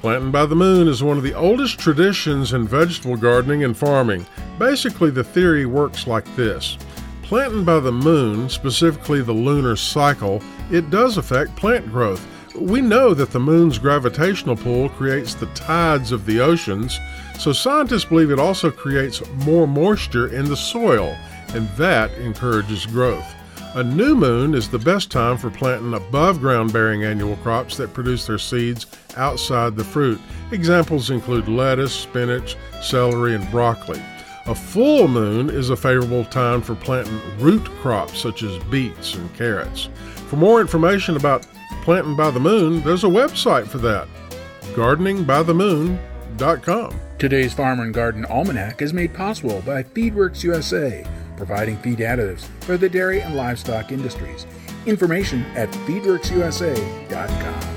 Planting by the moon is one of the oldest traditions in vegetable gardening and farming. Basically, the theory works like this. Planting by the moon, specifically the lunar cycle, it does affect plant growth. We know that the moon's gravitational pull creates the tides of the oceans, so scientists believe it also creates more moisture in the soil, and that encourages growth. A new moon is the best time for planting above-ground bearing annual crops that produce their seeds outside the fruit. Examples include lettuce, spinach, celery, and broccoli. A full moon is a favorable time for planting root crops such as beets and carrots. For more information about planting by the moon, there's a website for that, gardeningbythemoon.com. Today's Farm and Garden Almanac is made possible by FeedWorks USA, providing feed additives for the dairy and livestock industries. Information at feedworksusa.com.